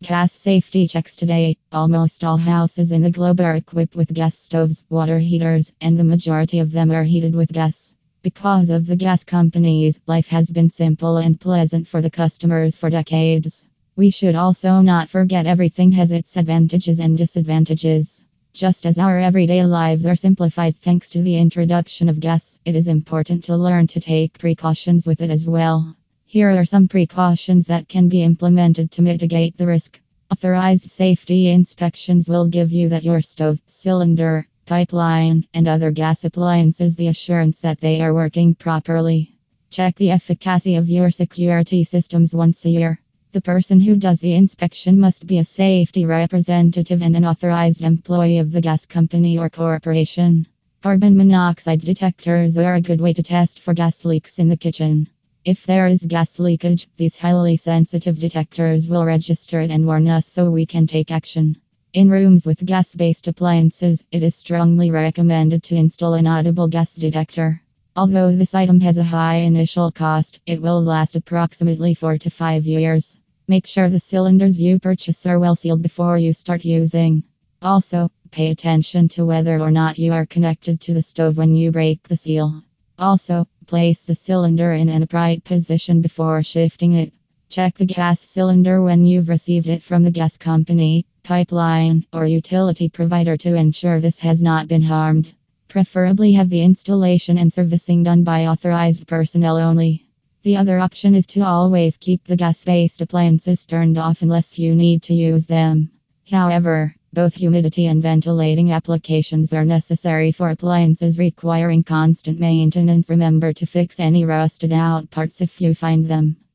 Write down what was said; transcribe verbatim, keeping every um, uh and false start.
Gas safety checks today. Almost all houses in the globe are equipped with gas stoves, water heaters, and the majority of them are heated with gas. Because of the gas companies, life has been simple and pleasant for the customers for decades. We should also not forget everything has its advantages and disadvantages. Just as our everyday lives are simplified thanks to the introduction of gas, it is important to learn to take precautions with it as well. Here are some precautions that can be implemented to mitigate the risk. Authorized safety inspections will give you that your stove, cylinder, pipeline, and other gas appliances the assurance that they are working properly. Check the efficacy of your security systems once a year. The person who does the inspection must be a safety representative and an authorized employee of the gas company or corporation. Carbon monoxide detectors are a good way to test for gas leaks in the kitchen. If there is gas leakage, these highly sensitive detectors will register it and warn us so we can take action. In rooms with gas-based appliances, it is strongly recommended to install an audible gas detector. Although this item has a high initial cost, it will last approximately four to five years. Make sure the cylinders you purchase are well sealed before you start using. Also, pay attention to whether or not you are connected to the stove when you break the seal. Also, place the cylinder in an upright position before shifting it. Check the gas cylinder when you've received it from the gas company, pipeline, or utility provider to ensure this has not been harmed. Preferably have the installation and servicing done by authorized personnel only. The other option is to always keep the gas-based appliances turned off unless you need to use them. However, both humidity and ventilating applications are necessary for appliances requiring constant maintenance. Remember to fix any rusted out parts if you find them.